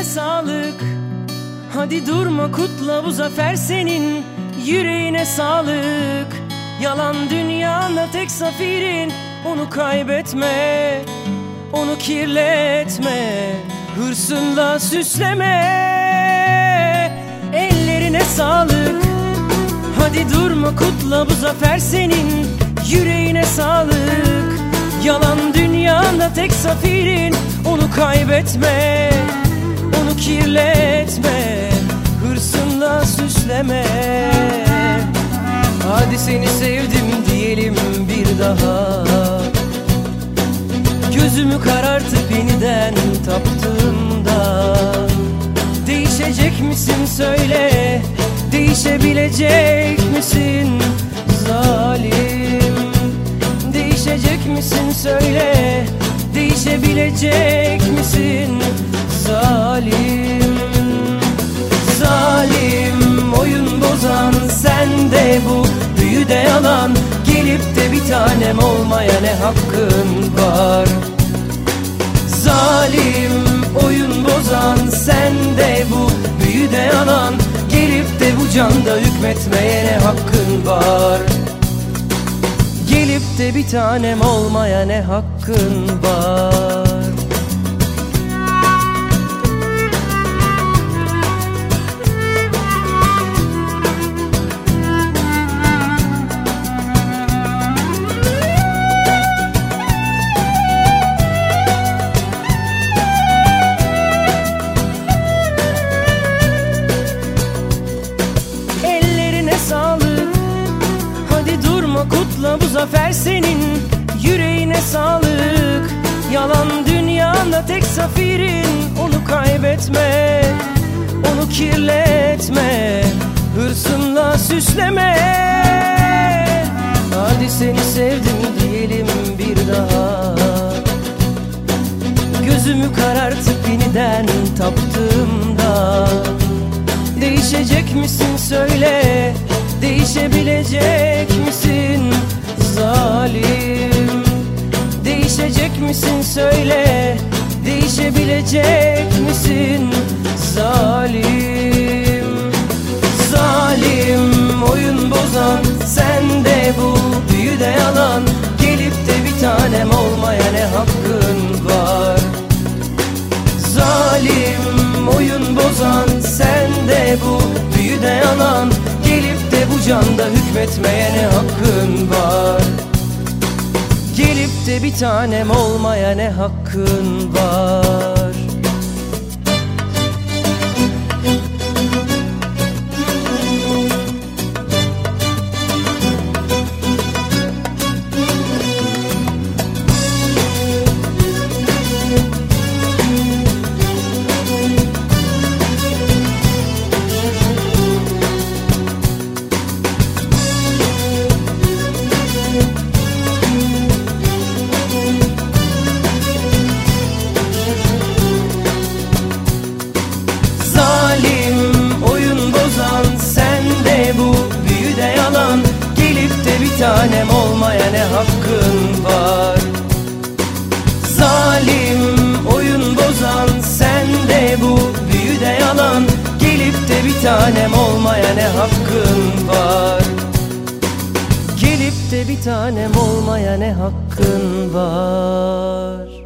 sağlık. Hadi durma, kutla, bu zafer senin. Yüreğine sağlık. Yalan dünyanda tek zaferin. Onu kaybetme, onu kirletme, hırsınla süsleme. Ellerine sağlık. Hadi durma, kutla, bu zafer senin. Yüreğine sağlık. Yalan dünyanda tek zaferin. Onu kaybetme, onu kirletme, hırsınla süsleme. Hadi seni sevdim diyelim bir daha. Gözümü karartıp yeniden taptığımda, değişecek misin söyle, değişebilecek misin zalim? Değişecek misin söyle, değişebilecek misin zalim? Zalim, oyun bozan sen de bu büyüde yalan. Gelip de bir tanem olmaya ne hakkın var? Zalim, oyun bozan sen de bu büyüde yalan. Gelip de bu canda hükmetmeye ne hakkın var? Gelip de bir tanem olmaya ne hakkın var? Kutla, bu zafer senin. Yüreğine sağlık. Yalan dünyanda tek zaferin. Onu kaybetme, onu kirletme, hırsınla süsleme. Hadi seni sevdim diyelim bir daha. Gözümü karartıp yeniden taptığımda, değişecek misin söyle, değişebilecek misin zalim? Değişecek misin söyle, değişebilecek misin zalim? Zalim, oyun bozan sen de bu büyüde yalan. Gelip de bir tanem olmaya ne hakkın var? Zalim, oyun bozan sen de bu büyüde yalan. Gelip de bu canda hükmetmeye ne hakkın var? Gelip de bir tanem olmaya ne hakkın var? Bir tanem olmaya ne hakkın var? Zalim, oyun bozan sen de bu büyüde yalan. Gelip de bir tanem olmaya ne hakkın var? Gelip de bir tanem olmaya ne hakkın var?